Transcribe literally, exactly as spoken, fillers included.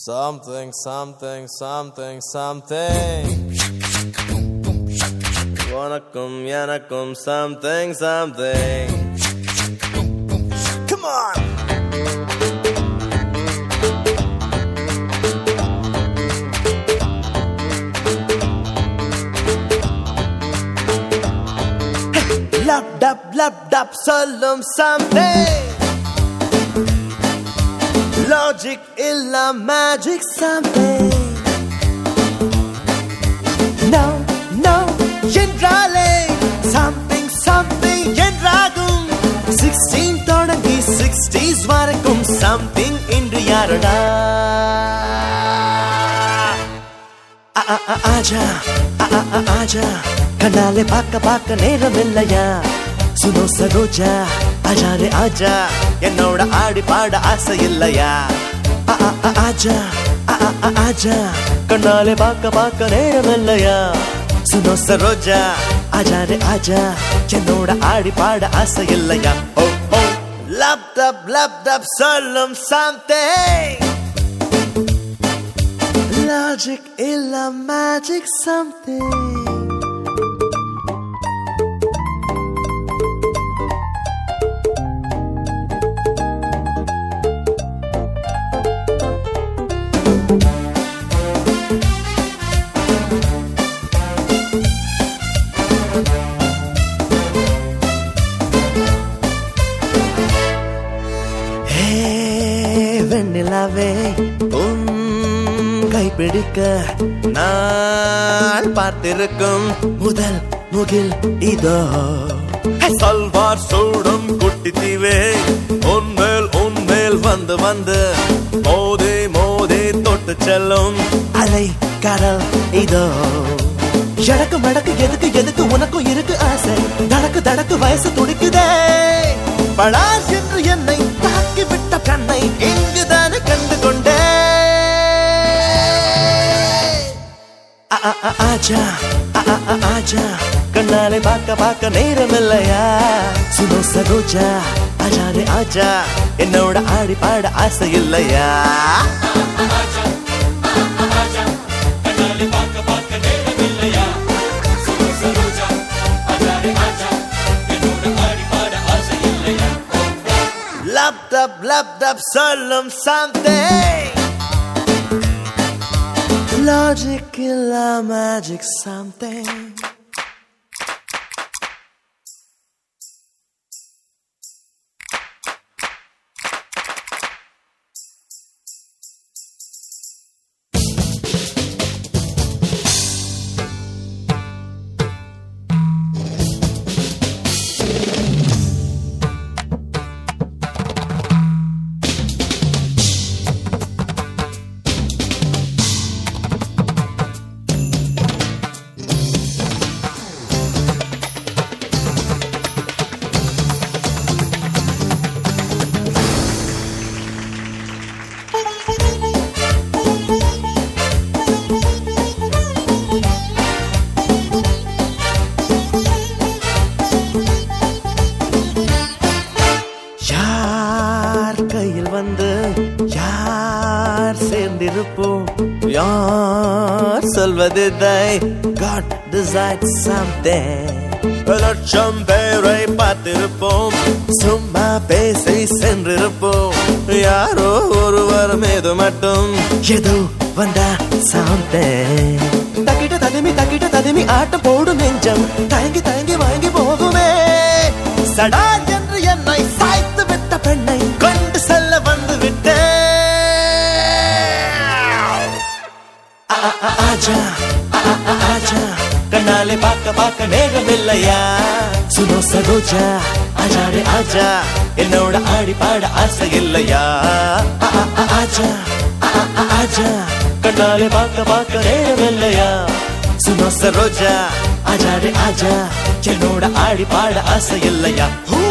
Something, something, something, something. Vanakkam, yanakkum, something, something. Come on! Lap, dap, lap, dap, sollum, something. Logic illa magic something. No, no, என்றாலே something, something என்றாகும். sixteen தொடங்கி sixties வரைக்கும் something இன்று யாரடா? ஆஜா, ஆஜா, கண்ணாலே பார்க்க பார்க்க நேரம் இல்லையா? சுனோ சரோஜா, ஆஜா ரே ஆஜா, என்னோட ஆடி பாட ஆசை இல்லையா? ஆஜா, ஆஜா, கண்ணாலே பார்க்க பார்க்க நேரம் இல்லையா? சுனோ சரோஜா, ஆஜா ரே ஆஜா, என்னோட ஆடி பாட ஆசை இல்லையா? ஓ ஓ லப் டப் லப் டப் சொல்லும் something. Logic illa magic something. வெண்ணிலாவே உன் கைப்பிடிக்க நான் பார்த்திருக்கும் முதல் முகில் இதோ. சல்வார் சூடும் குட்டி தீவே உன்மேல் உன்மேல் வந்து வந்து மோதே மோதே தொட்டு செல்லும் அலை கடல் இதோ. எடக்கு மடக்கு எதுக்கு எதுக்கு உனக்கும் இருக்கு ஆசை, தடக்கு தடக்கு வயசு துடிக்குதே. படார் என்று என்னை தாக்கி விட்ட கண்ணை இங்குதானே கண்டு கொண்டே. ஆஜா, ஆஜா, கண்ணாலே பார்க்க பார்க்க நேரம் இல்லையா? சுனோ சரோஜா, ஆஜா ரே ஆஜா, என்னோட ஆடி பாட ஆசை இல்லையா? Lap dap lap dap sollum something. Logic illa magic something. கையில் வந்து யார் சேர்ந்திருப்போம், யார் சொல்வதில்லை. God decides something. லட்சம் பேரை பார்த்திருப்போம், சும்மா பேசி சென்றிருப்போம். யாரோ ஒருவர் மீது மட்டும் ஏதோ வந்தா something. தக்கிட்ட ததுமி தக்கிட்ட ததுமி ஆட்டம் போடும் நெஞ்சம் தயங்கி தயங்கி வாங்கி போகுமே. சடா என்று என்னை சாய்த்து விட்ட பெண்ணை கொண்டு செல்ல வந்து விட்டேன். ஆஜா, ஆஜா, கண்ணாலே பார்க்க பார்க்க நேரம் இல்லையா? சுனோ சரோஜா, ஆஜா ரே ஆஜா, என்னோட ஆடி பாட ஆசை இல்லையா? ஆஜா, ஆஜா, கண்ணாலே பார்க்க பார்க்க நேரம் இல்லையா? சுனோ சரோஜா, ஆஜா ரே ஆஜா, என்னோட ஆடி பாட ஆசை இல்லையா?